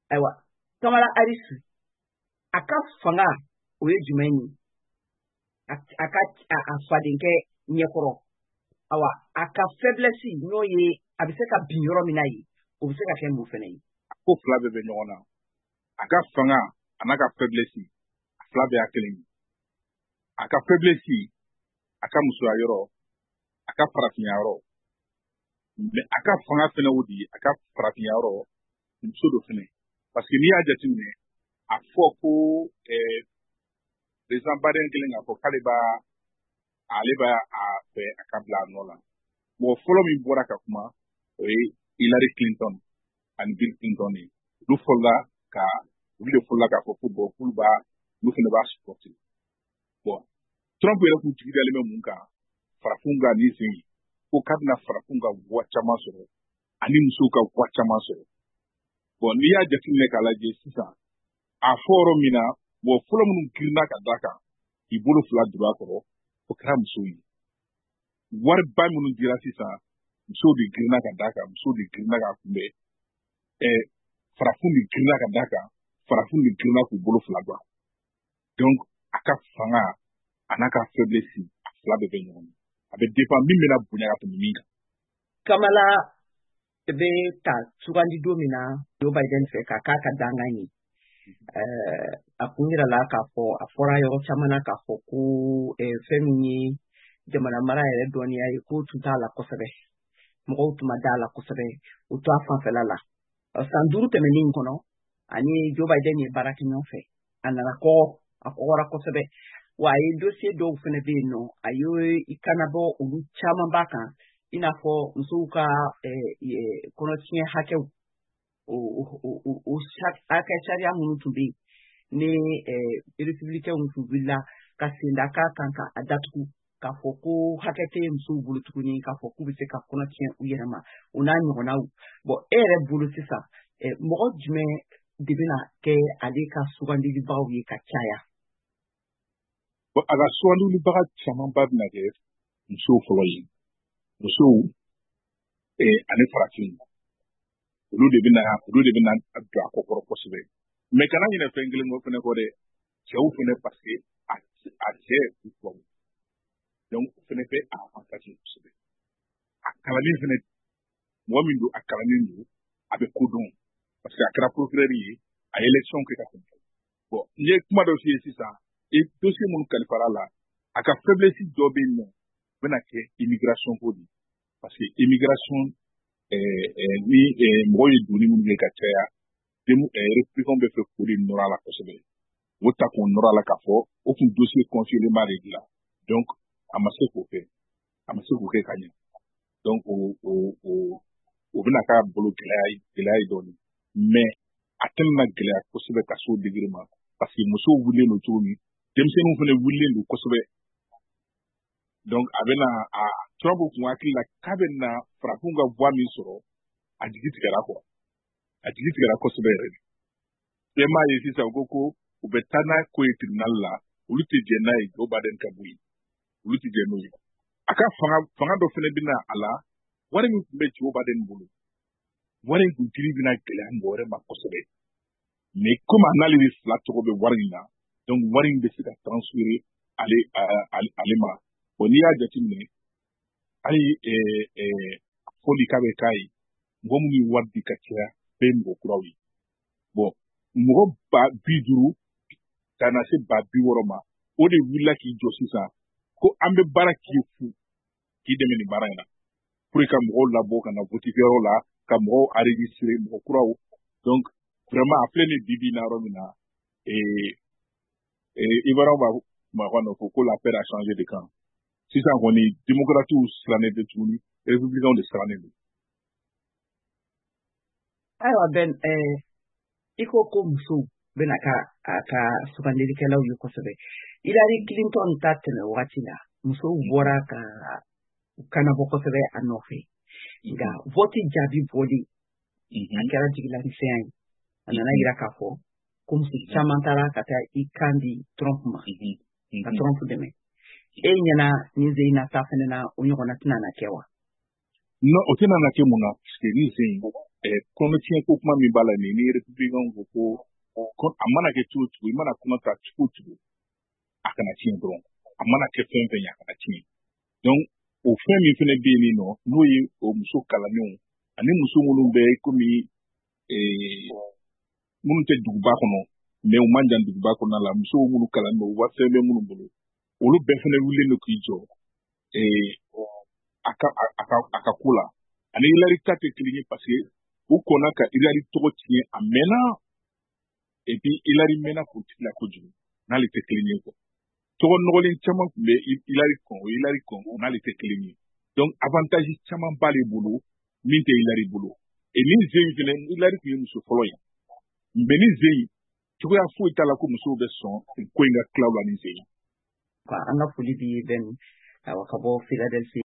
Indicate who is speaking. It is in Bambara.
Speaker 1: ayiwa Kamala Harris a ka fanga o ye jumɛn ye a faden kɛ ɲɛkɔrɔ awa a ka faiblesse n'o ye a bɛ se ka bin yɔrɔ min na ye o bɛ se ka kɛ mun fɛnɛ ye
Speaker 2: ko fila bɛɛ bɛ ɲɔgɔn na a ka fanga a n'a ka faiblesse a fila bɛɛ y'a kelen ye a ka faiblesse a ka musoya yɔrɔ a ka farafinya yɔrɔ mais a ka fanga fɛnɛ o di a ka farafinya yɔrɔ muso do fɛnɛ parce que n'i y'a jateminɛ a fɔ ko président Biden kelen k'a fɔ k'ale b'a fɛ a ka bila a nɔ la mɔgɔ fɔlɔ min bɔra ka kuma o ye Hillary Clinton ani Bill Clinton ye olu de fɔlɔla k'a fɔ ko bon olu fɛnɛ b'a supporter bon Trump yɛrɛ kun jigi dalen bɛ mun kan farafinw ka nin sen ko k'a bɛna farafinw ka voix caman sɔrɔ ani musow ka voix caman sɔrɔ bon n'i y'a jateminɛ k'a lajɛ sisan a fɔ yɔrɔ min na mɔgɔ fɔlɔ minnu girinna ka d'a kan k'i bolo fila don a kɔrɔ o kɛra musow ye wariba minnu dira sisan musow de girinna ka d'a kan musow de girinna k'a kunbɛn farafinw de girinna ka d'a kan farafinw de girinna k'u bolo fila don donc a ka fanga a n'a ka faiblesse a fila bɛɛ bɛ ɲɔgɔn na a bɛ dépend min bɛna bonya ka tɛmɛ min kan
Speaker 1: Kamala bɛ ta sugandi don min na Joe Biden fɛ k'a k'a ka dangan ye a kun yirala k'a fɔ a fɔra yɔrɔ caman na k'a fɔ ko fɛn min ye jamana mara yɛrɛ dɔnniya ye ko tun t'a la kosɛbɛ mɔgɔw tun ma d'a la kosɛbɛ o to a fanfɛla la san 5 tɛmɛnen kɔnɔ ani Joe Biden ye baara kɛ ɲɔgɔn fɛ a nana a kɔgɔra kosɛbɛ wa a ye dossier dɔw fɛnɛ bɛ yen nɔ a ye kanabɔ olu caman b'a kan i n'a fɔ musow ka kɔnɔtiɲɛ hakɛw o hakɛ sariya minnu tun bɛ yen ni républicains tun wulila ka senda k'a kan ka a datugu k'a fɔ ko hakɛ tɛ musow bolo tuguni k'a fɔ k'u bɛ se ka kɔnɔtiɲɛ u yɛrɛ ma o n'a ɲɔgɔnnaw bon e yɛrɛ bolo sisan mɔgɔ jumɛn de bɛna kɛ ale ka sugandilibagaw ye ka caya
Speaker 2: a ka sugandilibaga camanba bɛna kɛ musow fɔlɔ ye musow ani farafin olu de bɛna don a kɔ kɔrɔ kosɛbɛ mais kana ɲinɛ fɛn kelen kɔ fɛnɛ kɔ dɛ cɛw fɛnɛ parce que a cɛ u tubabu donc o fɛnɛ bɛ a avantage kosɛbɛ a kalanin fɛnɛ mɔgɔ min don a kalanin don a bɛ kodɔn parce que a kɛra procureur ye a ye élection kɛ ka tɛmɛ bon n ye kuma dɔ f'i ye sisan dossier minnu kalifara la a ka faiblesse dɔ bɛ yen nɔ o bɛna kɛ immigration ko de parce que immigration ni mɔgɔw ye doni minnu kɛ ka caya républicains bɛ fɛ k'o de nɔrɔ a la kosɛbɛ o ta k'o nɔrɔ a la k'a fɔ o tun dossier confinement de dilan donc a ma se k'o kɛ ka ɲɛ donc o bɛna k'a bolo gɛlɛya ye dɔɔnin mais a tɛna gɛlɛya kosɛbɛ ka se o degré ma parce que musow wulilen don cogo min denmisɛnninw fana wulilen don kosɛbɛ donc a bɛna Trump kun hakili la k'a bɛna farafinw ka voix min sɔrɔ a jigi tigɛra kosɛbɛ yɛrɛ de bɛɛ m'a ye sisan u ko u bɛ taa n'a ko ye tribunal la olu tɛ jɛ n'a ye Joe Biden ka bɔ yen olu tɛ jɛ n'o ye a ka fanga dɔ fana bɛna a la wari min tun bɛ Joe Biden bolo wari in kun dili bɛna gɛlɛya mɔgɔ wɛrɛ ma kosɛbɛ mais comme a n'ale de fila tɔgɔ bɛ wari in na donc wari in bɛ se ka transférer ale ma bon n'i y'a jateminɛ hali fɔli k'a bɛ k'a ye mɔgɔ minnu ye wari di ka caya bɛɛ ye mɔgɔ kuraw ye bon mɔgɔ 50,000 ka na se 60,000 ma o de wulila k'i jɔ sisan ko an bɛ baara k'i fu k'i dɛmɛ nin baara in na pour que ka mɔgɔw labɔ ka na vote kɛyɔrɔ la ka mɔgɔw enregistrer mɔgɔ kuraw donc vraiment a filɛ nin bi na yɔrɔ min na Ivoiriens b'a fɔ ko la paix a changé de camp sisan kɔni démocrates silannen tɛ tuguni républicains de silannen don
Speaker 1: ayiwa Ben i ko musow bɛna a ka sugandilikɛlaw ye kosɛbɛ Hillary Clinton ta tɛmɛ wagati la musow bɔra ka kanabɔ kosɛbɛ a nɔfɛ nka vote jaabi bɔli a kɛra jigilamisɛnya ye a nana yira k'a fɔ ko muso caman taara ka taa i kan di Trump ma ka Trump dɛmɛ e ɲɛna nin zen na ta fɛnɛ na o ɲɔgɔnna tɛna na kɛ wa
Speaker 2: non o tɛna na kɛ mun na parce que nin zen kɔnɔtiɲɛ ko kuma min b'a la nin ni républicain ko a mana kɛ cogo cogo i mana kuma ta cogo cogo a kana tiɲɛ dɔrɔn a mana kɛ fɛn fɛn ye a kana tiɲɛ donc o fɛn min fɛnɛ bɛ yen nɔ n'o ye o muso kalannenw ani muso minnu bɛ komi minnu tɛ duguba kɔnɔ mais u man jan duguba kɔnɔna la muso minnu kalannen don u ka fɛn bɛ minnu bolo olu bɛɛ fɛnɛ wulilen don k'i jɔ a ka ko la ani Hilary ta tɛ kelen ye parce que u kɔnna ka Hilary tɔgɔ tiɲɛ a mɛnna et puis Hilary mɛnna politique la kojugu n'ale tɛ kelen ye quoi tɔgɔ nɔgɔlen caman tun bɛ Hilary kɔn o n'ale tɛ kelen ye donc avantage caman b'ale bolo min tɛ Hilary bolo et ni Zeyi fɛnɛ Hilary tun ye muso fɔlɔ ye mais ni Zeyi cogoya foyi t'a la ko musow bɛ sɔn ko in ka tila o la ni Zeyi.
Speaker 1: An ka foli b'i ye Ben ka bɔ Philadelphie.